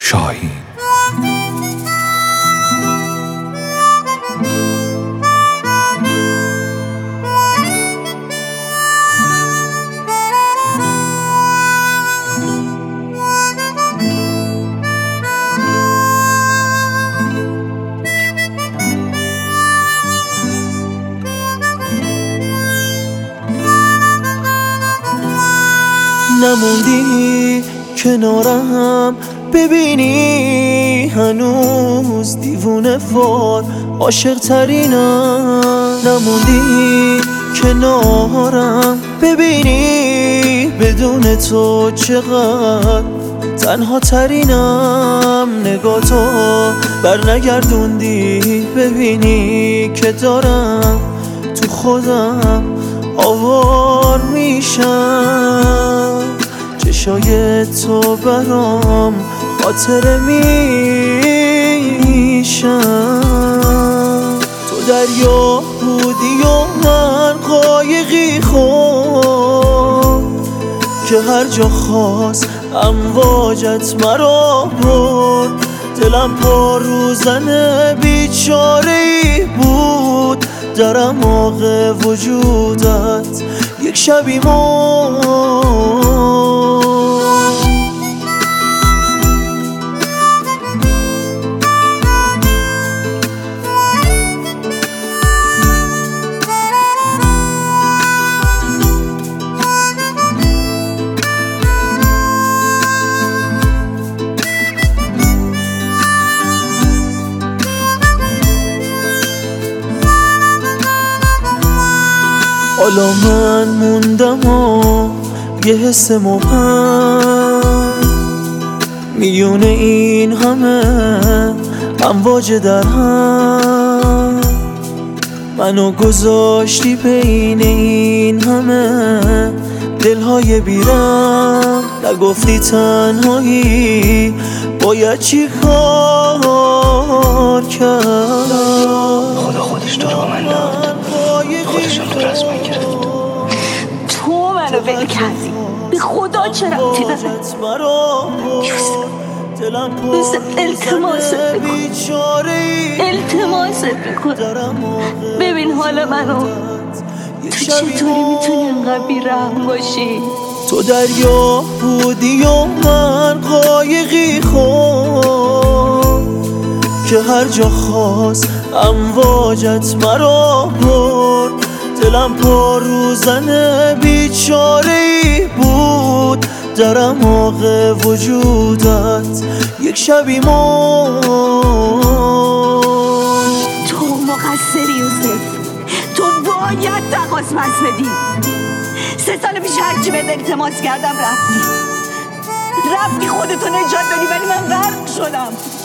شاهین. نموندی کنارم ببینی هنوز دیوونه وار عاشق ترینم. نموندی کنارم ببینی بدون تو چقدر تنها ترینم. نگاه تو بر نگردوندی ببینی که دارم تو خودم آوار میشم. چشای تو برام خاطره میشم. تو دریا بودی و من قایقی خود که هر جا خواست امواجت مرا برد. دلم پا رو زن بیچاره‌ای بود در اعماق وجودت یک شبی حالا من موندم و یه حس مبهم میونه این همه امواج در هم. منو گذاشتی بین این همه دلهای بیرم. نگفتی تنهایی باید چی کار کرد. خدا خودش تو رو من داد، خودشم تو رسم من گرفت. تو منو ول کردی، به خدا چرا ربطی داره؟ یوسف التماست بکن ببین حال منو. تو چطوری میتونی انقدر بی‌رحم باشی؟ تو دریا بودی و من قایقی خود که هر جا خواست امواجت مرا برد. دلم پا رو زن بیچاره‌ای بود در اعماق وجودت یک شبی مرد. تو مقصری یوسف، تو باید تقاص پس بدی. 3 سال پیش هرچی بهت التماس کردم رفتی خودتو نجات بدی، ولی من غرق شدم.